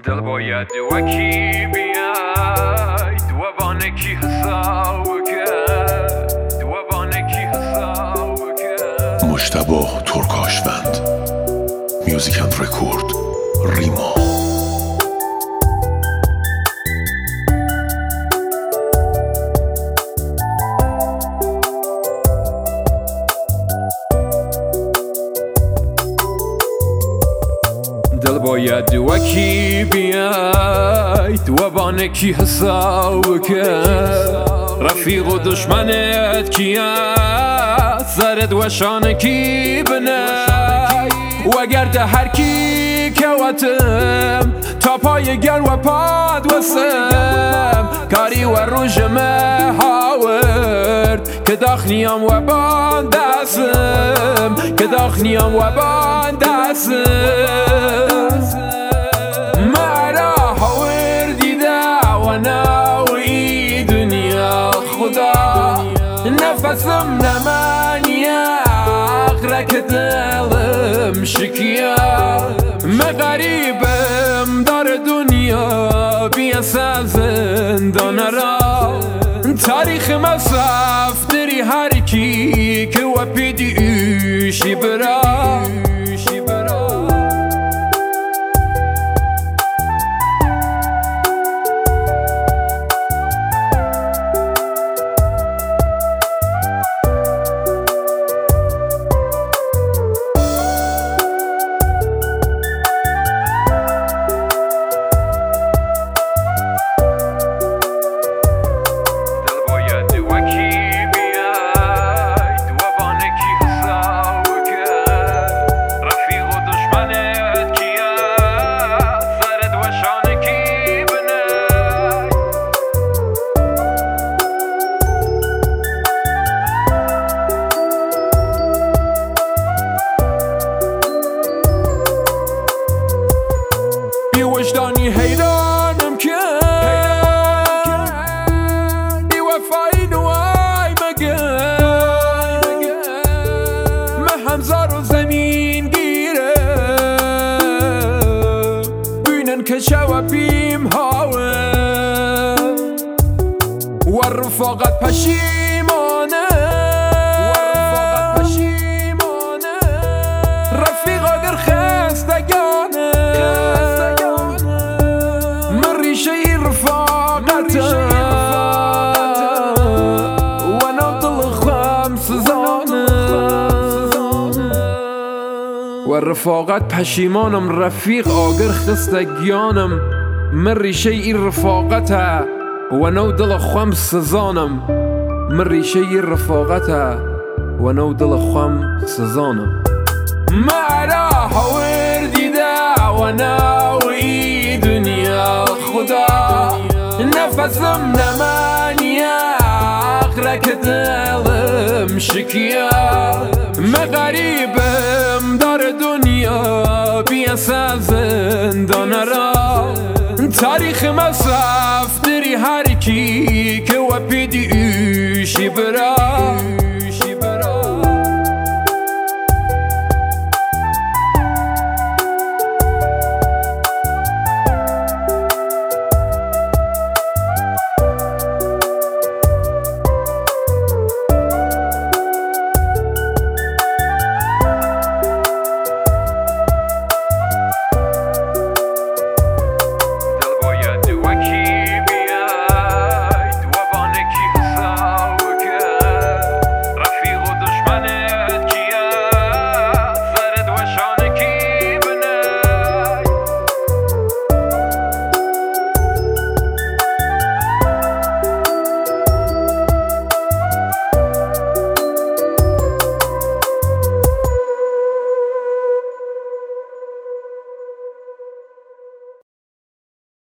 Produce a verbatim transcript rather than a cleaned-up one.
دل باید وکی بیاید و بانکی حساب کرد و بانکی حساب کرد. مجتبی ترکاشوند، میوزیک اند رکورد، ریما. دل باید وکی بیاید و بانکی حساب کرد. رفیق و دشمنت کیه سرد و شانکی بنای و گرد هر کی کوتم تا پای گر و پاد وسم کاری و روژ هاورد که داخنیم و باندسم که داخنیم و باندسم مرا هاور دیده و ناوی دنیا خدا نفسم نمانیه اخرک دلم شکیه مغریبم در دنیا بیاسا زندان را تاریخ مصرف داری هر کی که و پیدیشی برا وجدانی حیرانم که بی وفایی نوای مگر من همزار و زمین گیره بینن که شوابیم هاوه و رفاقت پشیمانه و رفاقت پشیمانه رفیق اگر خستگانه شي رفاقته وانا ضل خمس زانه والرفاقات پشیمانم رفیق آگر خستگیانم من ریشه این رفاقته وانا ضل خمس زانم من ریشه این رفاقته وانا ضل خمس زانم مرا هاور دیده وانا وی دنیا خدا نفسم نمانیه اخرک دلم شکیه مغریبم در دنیا بیاسا زندان را تاریخ مصرف داری هر کی که و پیدیشی برا